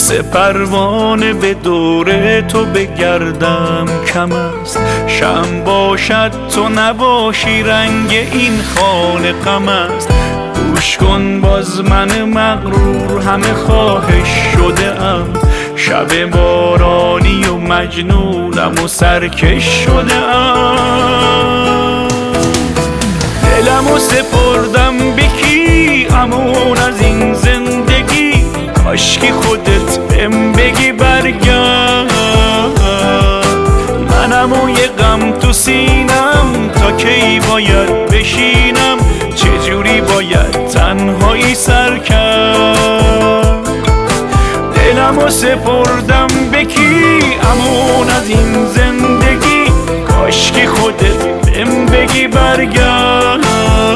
مثل پروانه به دور تو بگردم کم است. شم باشد تو نباشی رنگ این خانه غم است. گوش کن باز من مغرور همه خواهش شده ام. شب بارانی و مجنونم و سرکش شده ام. دلمو سپردم به کی امون از این زندگی. کاشکی خودت بهم بگی برگرد. منم و یه غم تو سینم تا کی باید بشینم. چجوری باید تنهایی سر کرد. دلمو سپردم به کی امون از این زندگی. کاشکی خودت بهم بگی برگرد.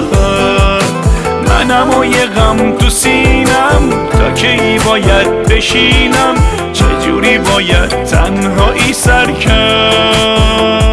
منم و یه غم تو سینم تا کی باید بشینم. چجوری باید تنهایی سر کرد.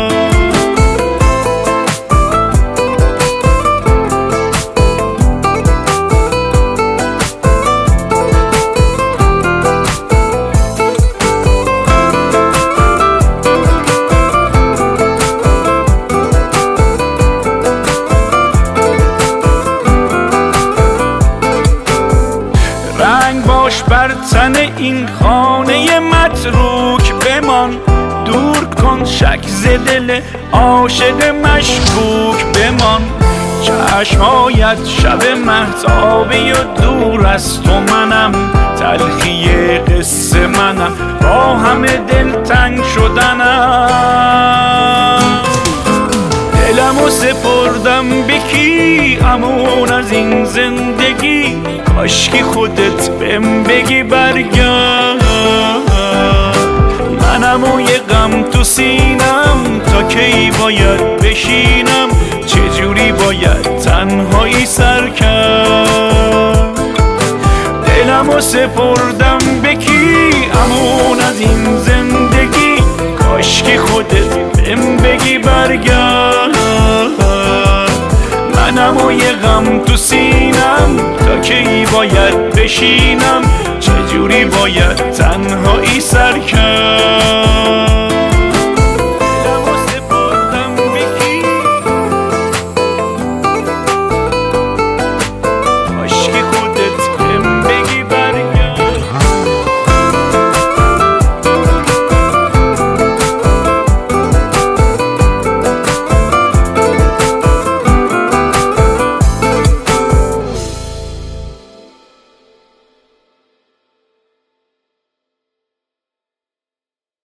رنگ باش بر تن این خانه متروک بمان. دور کن شک ز دل عاشق مشکوک بمان. چشمهایت شب مهتابی و دور از تو منم. تلخی قصه منم با همه دلتنگ شدنم. دلمو سپردم به کی امون از این زندگی. کاشکی خودت بهم بگی برگرد. منم و یه غم تو سینم تا کی باید بشینم. چجوری باید تنهایی سر کرد. دلمو سپردم به کی امون از این زندگی. کاشکی خودت بهم بگی برگرد. منم و یه غم تو سینم تا کی باید بشینم. چجوری باید تنهایی سر کرد.